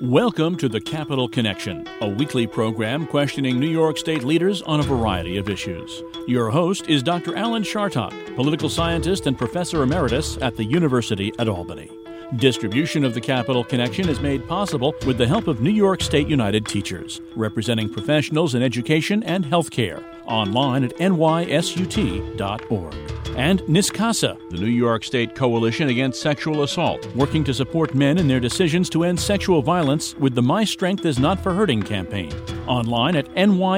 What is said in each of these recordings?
Welcome to the Capital Connection, a weekly program questioning New York State leaders on a variety of issues. Your host is Dr. Alan Chartock, political scientist and professor emeritus at the University at Albany. Distribution of the Capital Connection is made possible with the help of New York State United Teachers, representing professionals in education and healthcare, online at nysut.org. And NYSCASA, the New York State Coalition Against Sexual Assault, working to support men in their decisions to end sexual violence with the My Strength Is Not for Hurting campaign, online at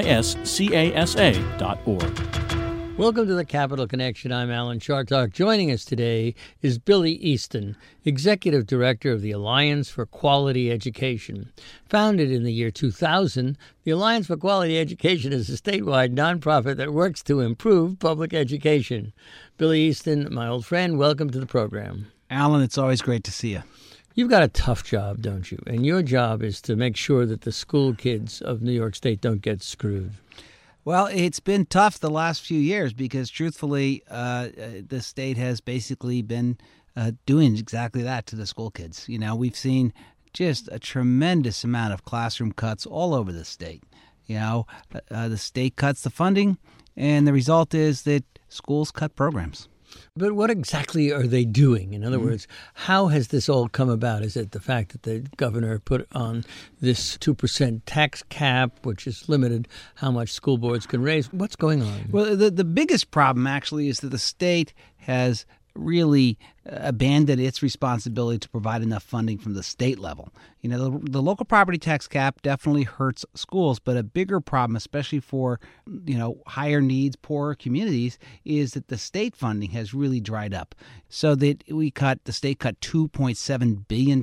nyscasa.org. Welcome to the Capital Connection. I'm Alan Chartock. Joining us today is Billy Easton, Executive Director of the Alliance for Quality Education. Founded in the year 2000, the Alliance for Quality Education is a statewide nonprofit that works to improve public education. Billy Easton, my old friend, welcome to the program. Alan, it's always great to see you. You've got a tough job, don't you? And your job is to make sure that the school kids of New York State don't get screwed. Well, it's been tough the last few years because, truthfully, the state has basically been doing exactly that to the school kids. You know, we've seen just a tremendous amount of classroom cuts all over the state. You know, the state cuts the funding, and the result is that schools cut programs. But what exactly are they doing? In other words, how has this all come about? Is it the fact that the governor put on this 2% tax cap, which has limited how much school boards can raise? What's going on? Well, the biggest problem actually is that the state has really abandoned its responsibility to provide enough funding from the state level. You know, the local property tax cap definitely hurts schools, but a bigger problem, especially for, you know, higher needs, poorer communities, is that the state funding has really dried up. So that the state cut $2.7 billion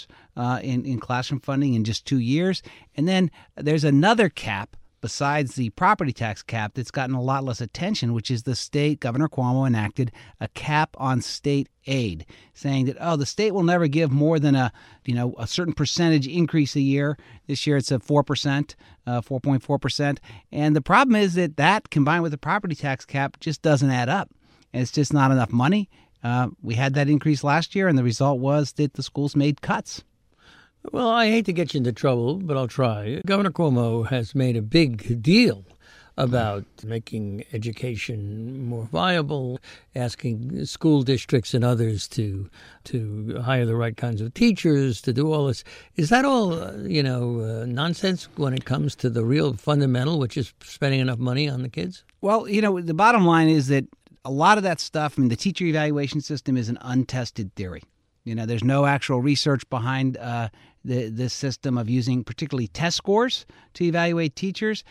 in classroom funding in just 2 years. And then there's another cap besides the property tax cap that's gotten a lot less attention, which is the state, Governor Cuomo enacted a cap on state aid, saying that, the state will never give more than a certain percentage increase a year. This year it's a 4%, 4.4%. And the problem is that combined with the property tax cap just doesn't add up. And it's just not enough money. We had that increase last year, and the result was that the schools made cuts. Well, I hate to get you into trouble, but I'll try. Governor Cuomo has made a big deal about making education more viable, asking school districts and others to hire the right kinds of teachers, to do all this. Is that all, nonsense when it comes to the real fundamental, which is spending enough money on the kids? Well, the bottom line is that a lot of that stuff, the teacher evaluation system is an untested theory. There's no actual research behind this system of using particularly test scores to evaluate teachers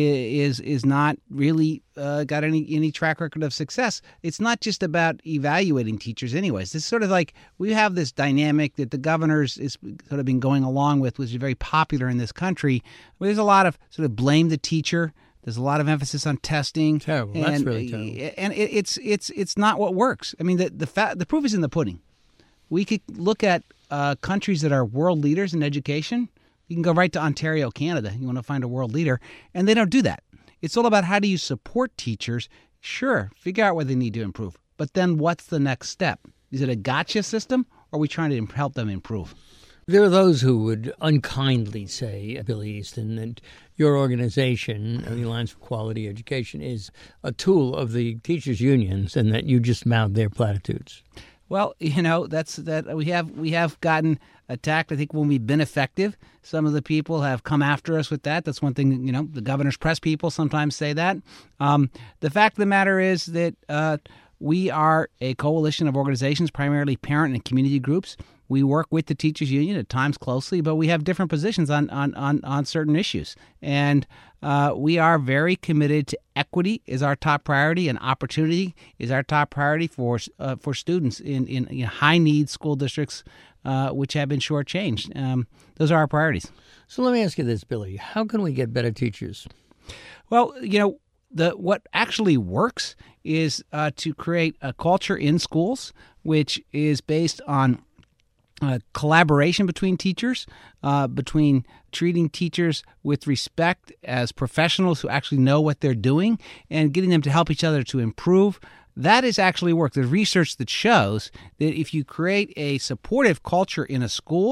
is not really got any track record of success. It's not just about evaluating teachers anyways. It's sort of like we have this dynamic that the governor's is sort of been going along with, which is very popular in this country. There's a lot of sort of blame the teacher. There's a lot of emphasis on testing. Terrible. That's really terrible. And it's not what works. The proof is in the pudding. We could look at countries that are world leaders in education. You can go right to Ontario, Canada. You want to find a world leader, and they don't do that. It's all about how do you support teachers. Sure, figure out where they need to improve. But then what's the next step? Is it a gotcha system, or are we trying to help them improve? There are those who would unkindly say, Billy Easton, that your organization, the Alliance for Quality Education, is a tool of the teachers' unions and that you just mount their platitudes. Well, that's that we have gotten attacked. I think when we've been effective, some of the people have come after us with that. That's one thing, the governor's press people sometimes say that. The fact of the matter is that we are a coalition of organizations, primarily parent and community groups. We work with the teachers union at times closely, but we have different positions on certain issues. And we are very committed to equity is our top priority, and opportunity is our top priority for students in high need school districts, which have been shortchanged. Those are our priorities. So let me ask you this, Billy. How can we get better teachers? Well, what actually works is to create a culture in schools which is based on collaboration between teachers, between treating teachers with respect as professionals who actually know what they're doing and getting them to help each other to improve. That has actually worked. There's research that shows that if you create a supportive culture in a school,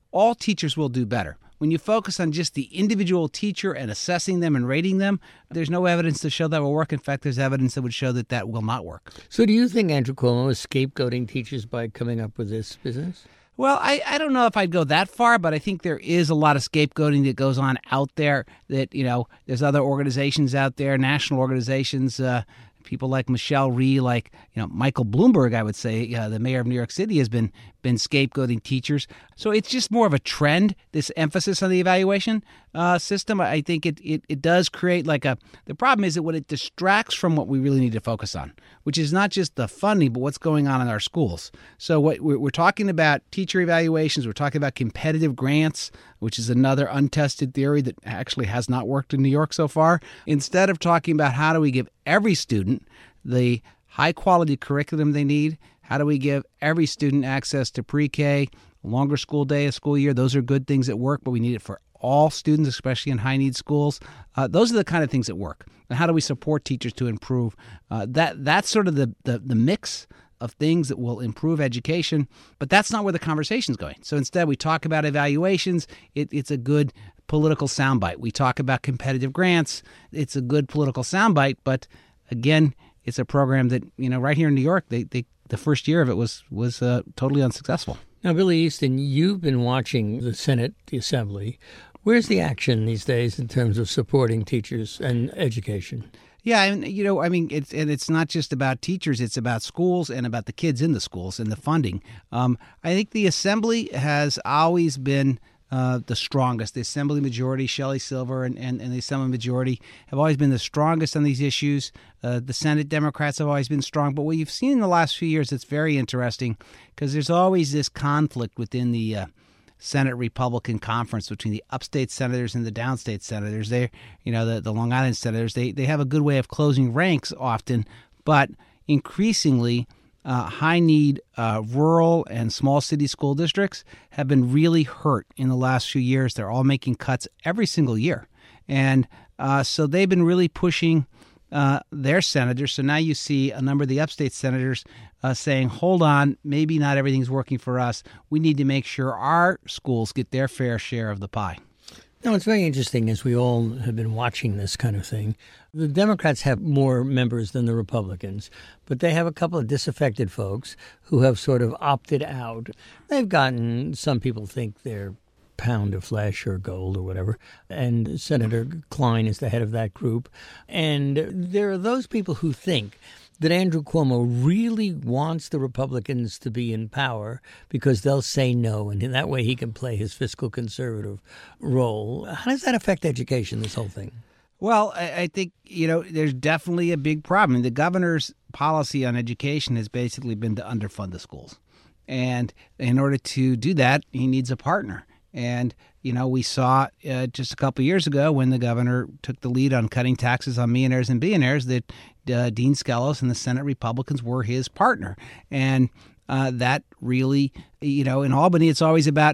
all teachers will do better. When you focus on just the individual teacher and assessing them and rating them, there's no evidence to show that will work. In fact, there's evidence that would show that that will not work. So do you think Andrew Cuomo is scapegoating teachers by coming up with this business? Well, I don't know if I'd go that far, but I think there is a lot of scapegoating that goes on out there that, there's other organizations out there, national organizations, people like Michelle Rhee, like Michael Bloomberg, I would say, the mayor of New York City, has been scapegoating teachers. So it's just more of a trend, this emphasis on the evaluation system. I think it does create the problem is that when it distracts from what we really need to focus on, which is not just the funding, but what's going on in our schools. So what we're talking about teacher evaluations, we're talking about competitive grants, which is another untested theory that actually has not worked in New York so far. Instead of talking about how do we give every student the high-quality curriculum they need, how do we give every student access to pre-K, a longer school day, a school year? Those are good things that work, but we need it for all students, especially in high-need schools. Those are the kind of things that work. And how do we support teachers to improve? That's sort of the mix of things that will improve education, but that's not where the conversation's going. So instead, we talk about evaluations. It's a good political soundbite. We talk about competitive grants. It's a good political soundbite, but again, it's a program that, right here in New York, the first year of it was totally unsuccessful. Now, Billy Easton, you've been watching the Senate, the Assembly. Where's the action these days in terms of supporting teachers and education? Yeah, and it's not just about teachers; it's about schools and about the kids in the schools and the funding. I think the Assembly has always been the strongest. The Assembly majority, Shelley Silver and the Assembly majority have always been the strongest on these issues. The Senate Democrats have always been strong. But what you've seen in the last few years, it's very interesting because there's always this conflict within the Senate Republican conference between the upstate senators and the downstate senators. They, the Long Island senators, they have a good way of closing ranks often, but increasingly high-need rural and small city school districts have been really hurt in the last few years. They're all making cuts every single year. And so they've been really pushing their senators. So now you see a number of the upstate senators saying, hold on, maybe not everything's working for us. We need to make sure our schools get their fair share of the pie. Now, it's very interesting, as we all have been watching this kind of thing. The Democrats have more members than the Republicans, but they have a couple of disaffected folks who have sort of opted out. They've gotten, some people think they're pound of flesh or gold or whatever, and Senator Klein is the head of that group. And there are those people who think that Andrew Cuomo really wants the Republicans to be in power because they'll say no, and in that way he can play his fiscal conservative role. How does that affect education, this whole thing? Well, I think, there's definitely a big problem. The governor's policy on education has basically been to underfund the schools. And in order to do that, he needs a partner. And, we saw just a couple of years ago when the governor took the lead on cutting taxes on millionaires and billionaires that Dean Skelos and the Senate Republicans were his partner. And that really, in Albany, it's always about,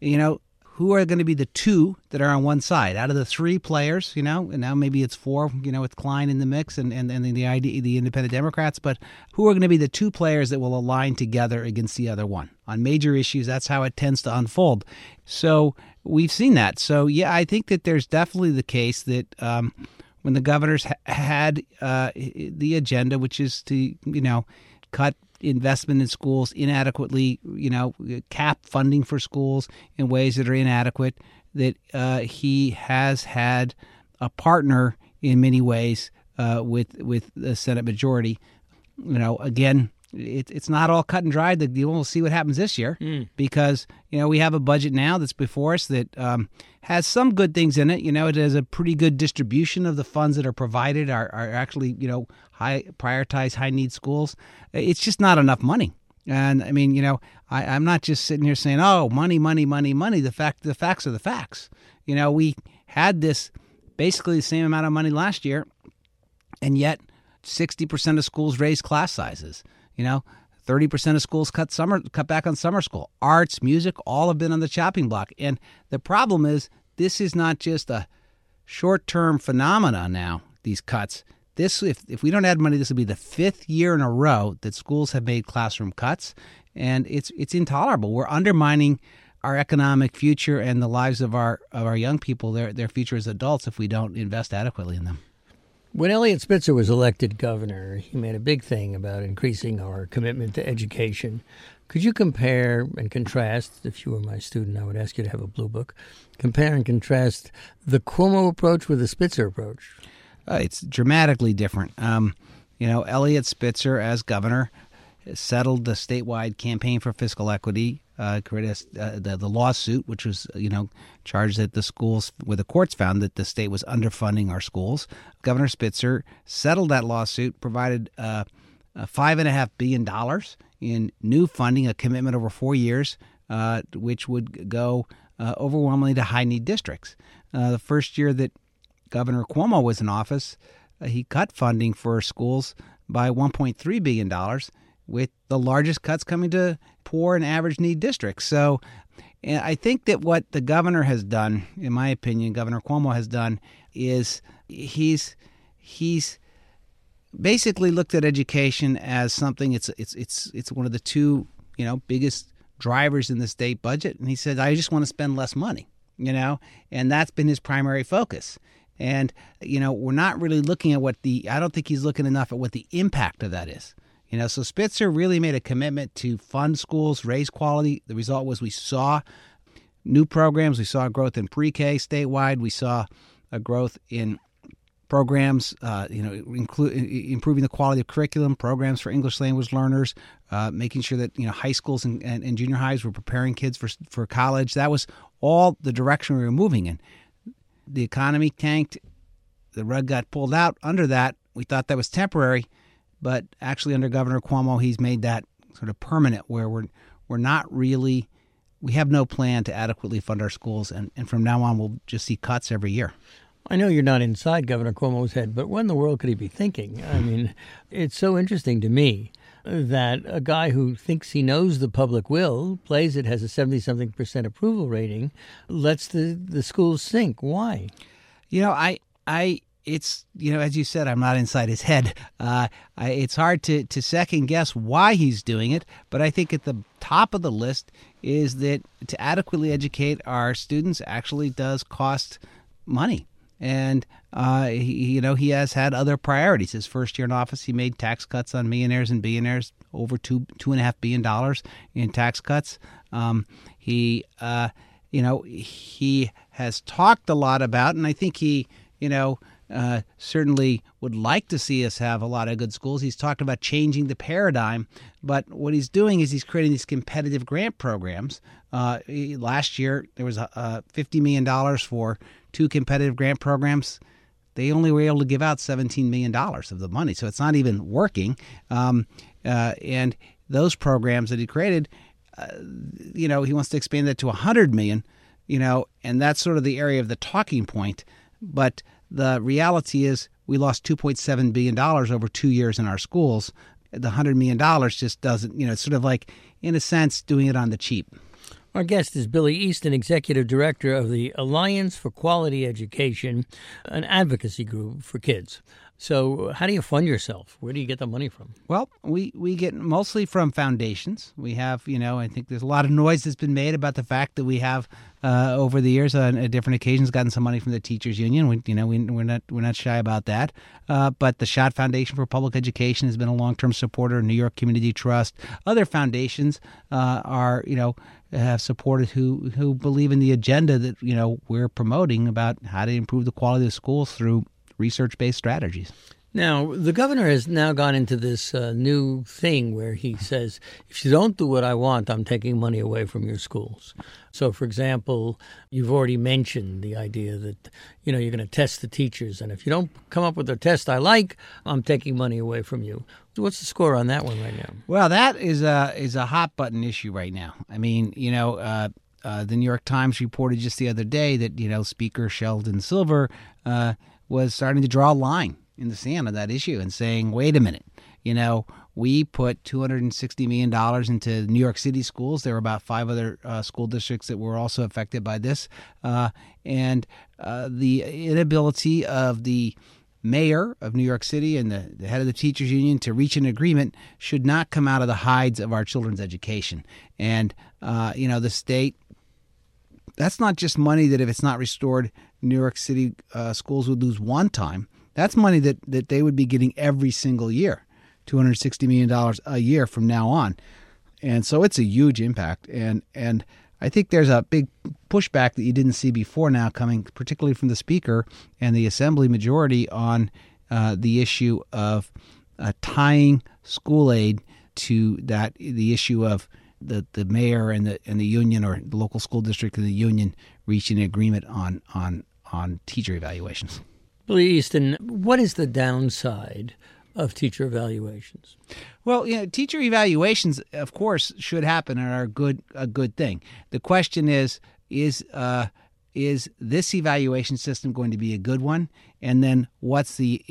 who are going to be the two that are on one side out of the three players, and now maybe it's four, with Klein in the mix and the independent Democrats, but who are going to be the two players that will align together against the other one on major issues? That's how it tends to unfold. So we've seen that. So, yeah, I think that there's definitely the case that when the governors had the agenda, which is to, cut investment in schools inadequately, cap funding for schools in ways that are inadequate, that he has had a partner in many ways with the Senate majority. Again, it's not all cut and dried. We'll see what happens this year because, we have a budget now that's before us that has some good things in it. It has a pretty good distribution of the funds that are provided are actually, prioritized high-need schools. It's just not enough money. And, I'm not just sitting here saying, oh, money. The facts are the facts. We had this basically the same amount of money last year, and yet 60% of schools raised class sizes. 30% of schools cut back on summer school. Arts, music, all have been on the chopping block. And the problem is this is not just a short-term phenomenon now, these cuts. If we don't add money, this will be the fifth year in a row that schools have made classroom cuts, and it's intolerable. We're undermining our economic future and the lives of our young people, their future as adults, if we don't invest adequately in them. When Eliot Spitzer was elected governor, he made a big thing about increasing our commitment to education. Could you compare and contrast, if you were my student, I would ask you to have a blue book, compare and contrast the Cuomo approach with the Spitzer approach? It's dramatically different. Eliot Spitzer, as governor, settled the statewide campaign for fiscal equity, created the lawsuit, which was, charged that the schools, where the courts found that the state was underfunding our schools. Governor Spitzer settled that lawsuit, provided $5.5 billion in new funding, a commitment over 4 years, which would go overwhelmingly to high-need districts. The first year that Governor Cuomo was in office, he cut funding for schools by $1.3 billion, with the largest cuts coming to poor and average need districts. So I think that what the governor has done, in my opinion, Governor Cuomo has done, is he's basically looked at education as something. It's one of the two biggest drivers in the state budget, and he said, I just want to spend less money, and that's been his primary focus. And we're not really looking at I don't think he's looking enough at what the impact of that is. So Spitzer really made a commitment to fund schools, raise quality. The result was we saw new programs. We saw growth in pre-K statewide. We saw a growth in programs, improving the quality of curriculum, programs for English language learners, making sure that high schools and junior highs were preparing kids for college. That was all the direction we were moving in. The economy tanked. The rug got pulled out under that. We thought that was temporary. But actually, under Governor Cuomo, he's made that sort of permanent, where we have no plan to adequately fund our schools, and from now on, we'll just see cuts every year. I know you're not inside Governor Cuomo's head, but what in the world could he be thinking? I mean, it's so interesting to me that a guy who thinks he knows the public will, plays it, has a 70-something% approval rating, lets the schools sink. Why? It's, as you said, I'm not inside his head. It's hard to second guess why he's doing it, but I think at the top of the list is that to adequately educate our students actually does cost money. And, he has had other priorities. His first year in office, he made tax cuts on millionaires and billionaires, over $2.5 billion in tax cuts. He has talked a lot about, and I think he, certainly would like to see us have a lot of good schools. He's talked about changing the paradigm, but what he's doing is he's creating these competitive grant programs. Last year, there was $50 million for 2 competitive grant programs. They only were able to give out $17 million of the money, so it's not even working. And those programs that he created, he wants to expand that to $100 million, and that's sort of the area of the talking point. But the reality is we lost $2.7 billion over 2 years in our schools. The $100 million just doesn't, it's sort of like, in a sense, doing it on the cheap. Our guest is Billy Easton, Executive Director of the Alliance for Quality Education, an advocacy group for kids. So how do you fund yourself? Where do you get the money from? Well, we get mostly from foundations. We have, I think there's a lot of noise that's been made about the fact that we have, over the years, on different occasions, gotten some money from the Teachers Union. We're not shy about that. But the Schott Foundation for Public Education has been a long-term supporter. New York Community Trust, other foundations have supported who believe in the agenda that we're promoting about how to improve the quality of schools through research-based strategies. Now, the governor has now gone into this new thing where he says, if you don't do what I want, I'm taking money away from your schools. So, for example, you've already mentioned the idea that, you're going to test the teachers. And if you don't come up with a test I like, I'm taking money away from you. What's the score on that one right now? Well, that is a hot-button issue right now. I mean, the New York Times reported just the other day that, Speaker Sheldon Silver was starting to draw a line in the sand on that issue and saying, wait a minute, we put $260 million into New York City schools. There were about 5 other school districts that were also affected by this. And the inability of the mayor of New York City and the head of the teachers union to reach an agreement should not come out of the hides of our children's education. And, the state that's not just money that if it's not restored, New York City schools would lose one time. That's money that they would be getting every single year, $260 million a year from now on. And so it's a huge impact. And I think there's a big pushback that you didn't see before now coming, particularly from the Speaker and the Assembly majority on the issue of tying school aid to the issue of the mayor and the union, or the local school district and the union, reaching an agreement on teacher evaluations. Billy Easton, what is the downside of teacher evaluations? Well, teacher evaluations, of course, should happen and are a good thing. The question is this evaluation system going to be a good one? And then what's the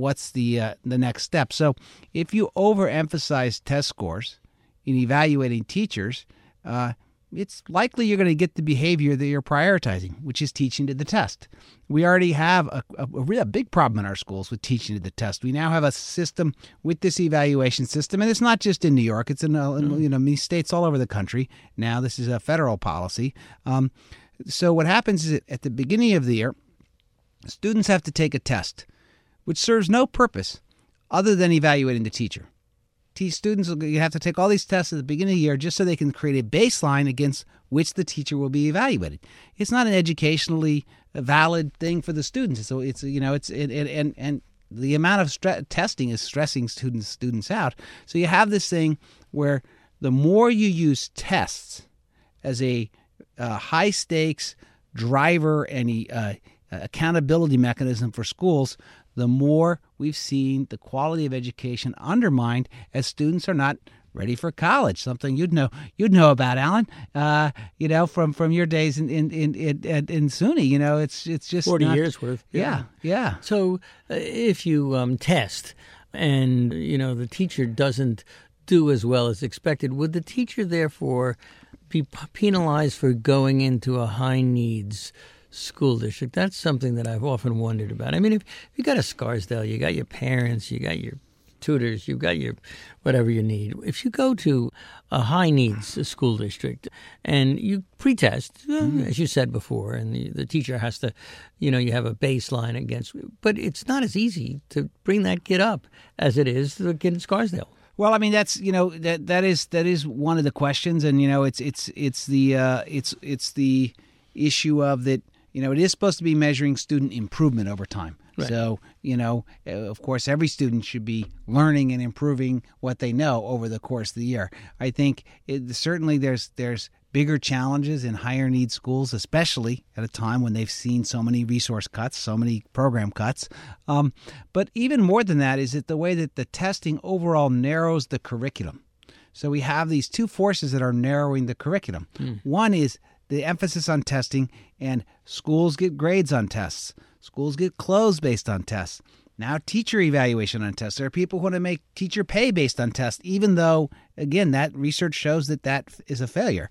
next step? So if you overemphasize test scores in evaluating teachers, it's likely you're going to get the behavior that you're prioritizing, which is teaching to the test. We already have a big problem in our schools with teaching to the test. We now have a system with this evaluation system, and it's not just in New York. It's in many states all over the country. Now this is a federal policy. So what happens is that at the beginning of the year, students have to take a test, which serves no purpose other than evaluating the teacher. Students you have to take all these tests at the beginning of the year just so they can create a baseline against which the teacher will be evaluated. It's not an educationally valid thing for the students. So it's and the amount of testing is stressing students out. So you have this thing where the more you use tests as a high stakes driver and accountability mechanism for schools, the more we've seen the quality of education undermined as students are not ready for college. Something you'd know about, Alan. From your days in SUNY. It's just 40 years worth. Yeah. So if you test and the teacher doesn't do as well as expected, would the teacher therefore be penalized for going into a high needs school district? That's something that I've often wondered about. I mean, if you got a Scarsdale, you got your parents, you got your tutors, you've got your whatever you need. If you go to a high needs school district and you pretest, as you said before, and the teacher has to, you have a baseline against, but it's not as easy to bring that kid up as it is the kid in Scarsdale. Well, I mean, that's that is one of the questions, and it's the issue of that. It is supposed to be measuring student improvement over time. Right. So, of course, every student should be learning and improving what they know over the course of the year. I think certainly there's bigger challenges in higher need schools, especially at a time when they've seen so many resource cuts, so many program cuts. But even more than that is that the way that the testing overall narrows the curriculum. So we have these two forces that are narrowing the curriculum. One is the emphasis on testing, and schools get grades on tests. Schools get closed based on tests. Now teacher evaluation on tests. There are people who want to make teacher pay based on tests, even though, again, that research shows that is a failure.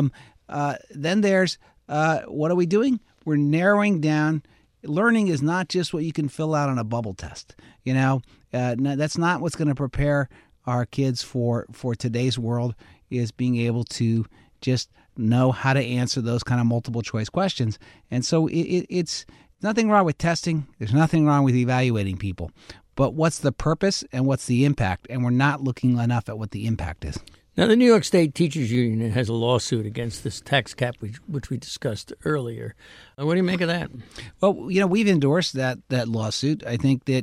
Then there's what are we doing? We're narrowing down. Learning is not just what you can fill out on a bubble test. That's not what's going to prepare our kids for today's world, is being able to just know how to answer those kind of multiple choice questions. And so it's nothing wrong with testing. There's nothing wrong with evaluating people. But what's the purpose and what's the impact? And we're not looking enough at what the impact is. Now, the New York State Teachers Union has a lawsuit against this tax cap, which we discussed earlier. What do you make of that? Well, we've endorsed that lawsuit. I think that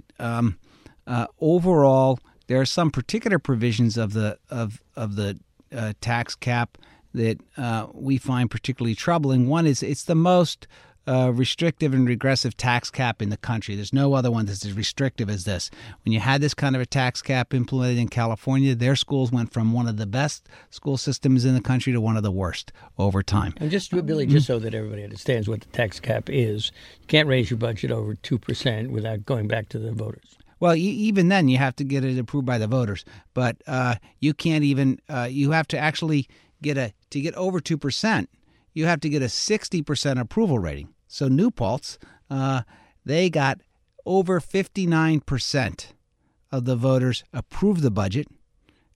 overall, there are some particular provisions of the tax cap that we find particularly troubling. One is it's the most restrictive and regressive tax cap in the country. There's no other one that's as restrictive as this. When you had this kind of a tax cap implemented in California, their schools went from one of the best school systems in the country to one of the worst over time. And just so that everybody understands what the tax cap is, you can't raise your budget over 2% without going back to the voters. Well, even then, you have to get it approved by the voters. But you can't even you have to actually to get over 2%, you have to get a 60% approval rating. So New Paltz, they got over 59% of the voters approved the budget,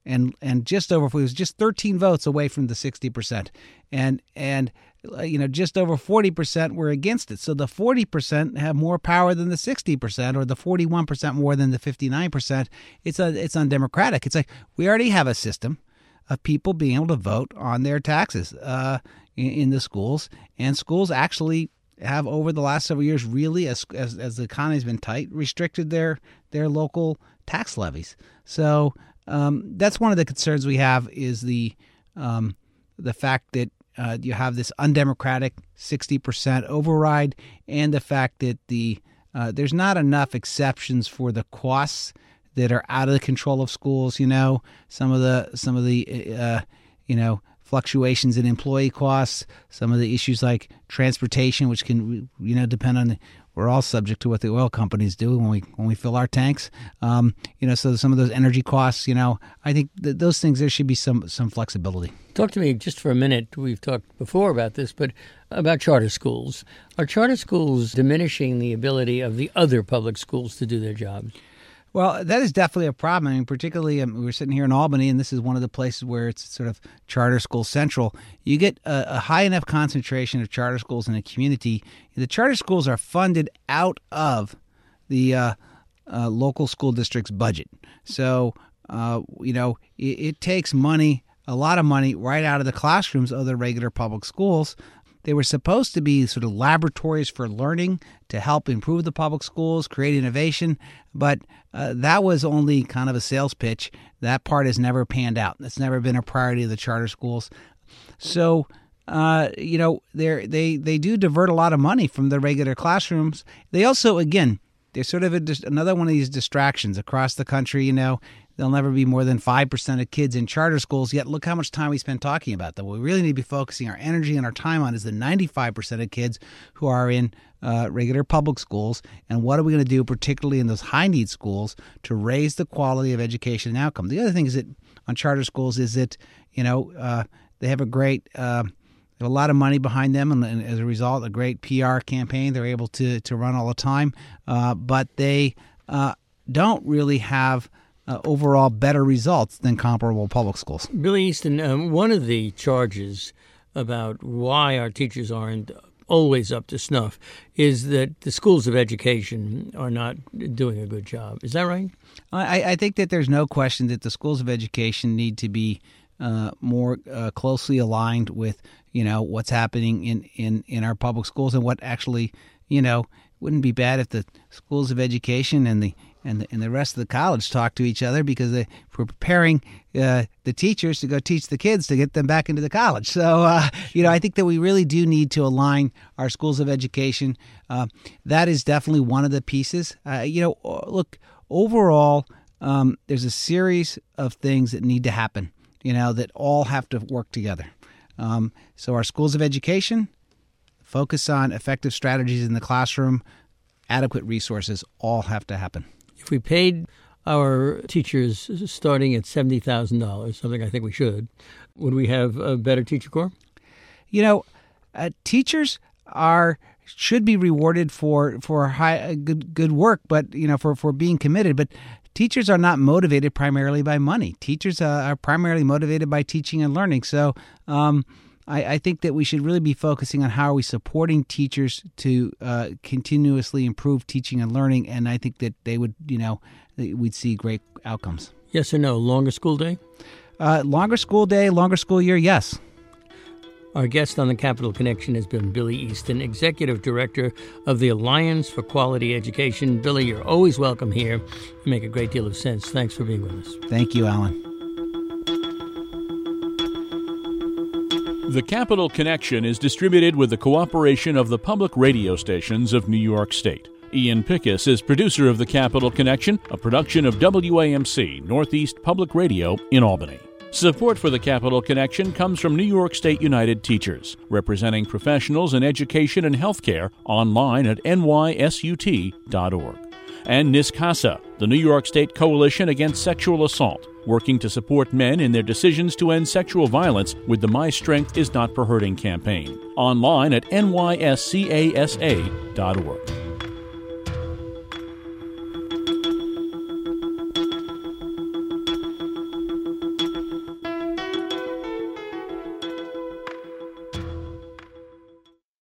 and just over, it was just 13 votes away from the 60%, and just over 40% were against it. So the 40% have more power than the 60%, or the 41% more than the 59%. It's undemocratic. It's like we already have a system of people being able to vote on their taxes in the schools, and schools actually have over the last several years really, as the economy's been tight, restricted their local tax levies. So that's one of the concerns we have, is the fact that you have this undemocratic 60% override, and the fact that there's not enough exceptions for the costs that are out of the control of schools. Some of the fluctuations in employee costs, some of the issues like transportation, which can depend on. We're all subject to what the oil companies do when we fill our tanks. So some of those energy costs. I think those things, there should be some flexibility. Talk to me just for a minute. We've talked before about this, but about charter schools. Are charter schools diminishing the ability of the other public schools to do their jobs? Well, that is definitely a problem. I mean, particularly we're sitting here in Albany, and this is one of the places where it's sort of charter school central. You get a high enough concentration of charter schools in a community. The charter schools are funded out of the local school district's budget. So, it takes money, a lot of money, right out of the classrooms of the regular public schools. They were supposed to be sort of laboratories for learning to help improve the public schools, create innovation, but that was only kind of a sales pitch. That part has never panned out. That's never been a priority of the charter schools. So, they do divert a lot of money from the regular classrooms. They also, again, they're sort of another one of these distractions across the country. There'll never be more than 5% of kids in charter schools, yet look how much time we spend talking about them. What we really need to be focusing our energy and our time on is the 95% of kids who are in regular public schools, and what are we going to do, particularly in those high-need schools, to raise the quality of education and outcome. The other thing is that on charter schools is that, they have a lot of money behind them, and as a result, a great PR campaign they're able to run all the time, but they don't really have overall better results than comparable public schools. Billy Easton, one of the charges about why our teachers aren't always up to snuff is that the schools of education are not doing a good job. Is that right? I think that there's no question that the schools of education need to be more closely aligned with, what's happening in our public schools, and what actually, wouldn't be bad if the schools of education and the rest of the college talk to each other, because we're preparing the teachers to go teach the kids to get them back into the college. So, I think that we really do need to align our schools of education. That is definitely one of the pieces. Look, overall, there's a series of things that need to happen, that all have to work together. So our schools of education, focus on effective strategies in the classroom, adequate resources, all have to happen. If we paid our teachers starting at $70,000, something I think we should, would we have a better teacher corps? Teachers should be rewarded for good work, but for being committed. But teachers are not motivated primarily by money. Teachers are primarily motivated by teaching and learning. So I think that we should really be focusing on how are we supporting teachers to continuously improve teaching and learning, and I think that they would, we'd see great outcomes. Yes or no? Longer school day? Longer school day, longer school year, yes. Our guest on the Capital Connection has been Billy Easton, Executive Director of the Alliance for Quality Education. Billy, you're always welcome here. You make a great deal of sense. Thanks for being with us. Thank you, Alan. The Capital Connection is distributed with the cooperation of the public radio stations of New York State. Ian Pickus is producer of the Capital Connection, a production of WAMC, Northeast Public Radio in Albany. Support for the Capital Connection comes from New York State United Teachers, representing professionals in education and healthcare online at nysut.org. And NISCASA, the New York State Coalition Against Sexual Assault, working to support men in their decisions to end sexual violence with the My Strength Is Not for Hurting campaign. Online at nyscasa.org.